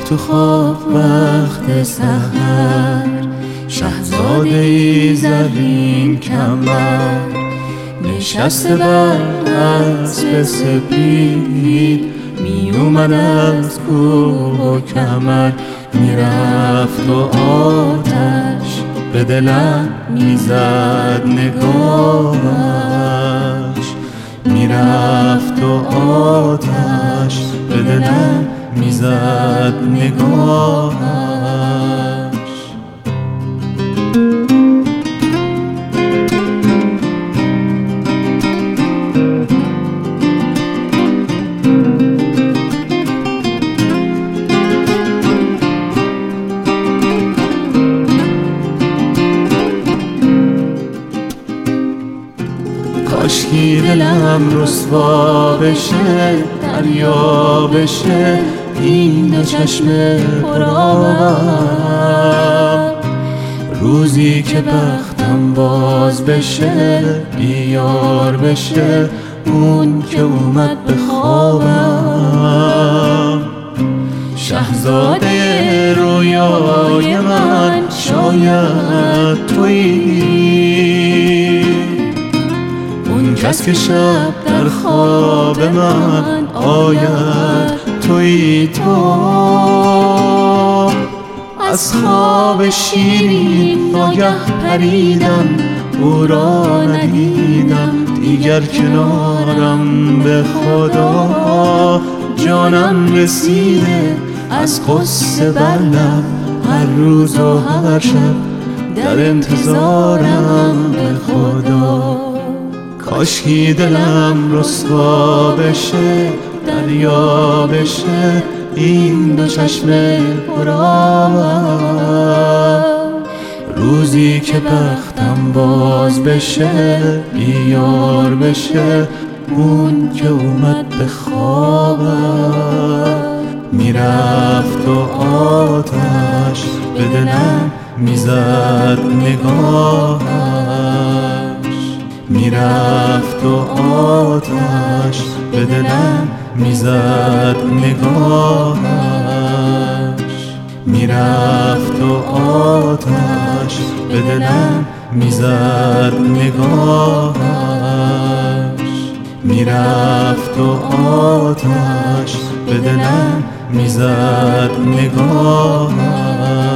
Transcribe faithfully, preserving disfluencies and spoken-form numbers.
تو خواب وقت سحر، شهزاده ای زرین کمر، نشسته بر اسب سپید، می اومد از کوه و کمر. میرفت و آتش به دلم میزد نگاهش، میرفت و آتش به دلم میزد نگاهش. کاشکی دلم رسوا بشه، دریا بشه این دو چشم پرآب، روزی که بختم باز بشه، بیار بشه اون که اومد به خوابم. شهزاده رویای من شاید تویی، اون کس که شب در خواب من آید تویی. تو از خواب شیرین ناگه پریدم، او را ندیدم دیگر کنارم. به خدا جانم رسیده از قصه بر لب، هر روز و هر شب در انتظارم. به خدا کاشکی دلم رسوا بشه، دریا بشه این دو چشم پرآب، روزی که بختم باز بشه، بیار بشه اون که اومد به خوابم. میرفت و آتش به دلم میزد نگاهش، میرفت و آتش به دلم میزد نگاهش، میرفت و آتش به دلم میزد نگاهش، میرفت و آتش به دلم میزد نگاهش.